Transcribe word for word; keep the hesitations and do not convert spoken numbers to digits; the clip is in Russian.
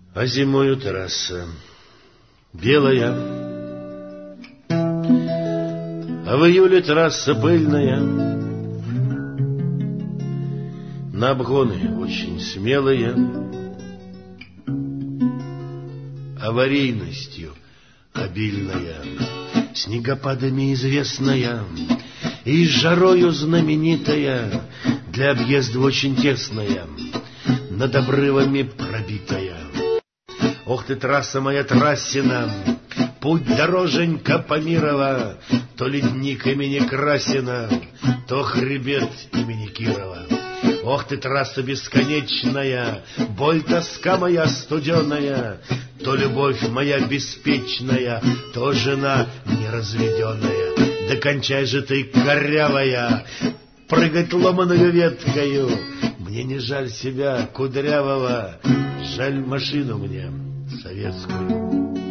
А зимою трасса белая, а в июле трасса пыльная. На обгоны очень смелые, аварийностью обильная, снегопадами известная и жарою знаменитая, для объезда очень тесная, над обрывами пробитая. Ох ты, трасса моя трассина, путь дороженька Памирова, то ледник имени Красина, то хребет имени Кирова. Ох ты, трасса бесконечная, боль, тоска моя студеная, то любовь моя беспечная, то жена неразведенная. Да кончай же ты, корявая, прыгать ломаную веткою. Мне не жаль себя, кудрявого, жаль машину мне советскую.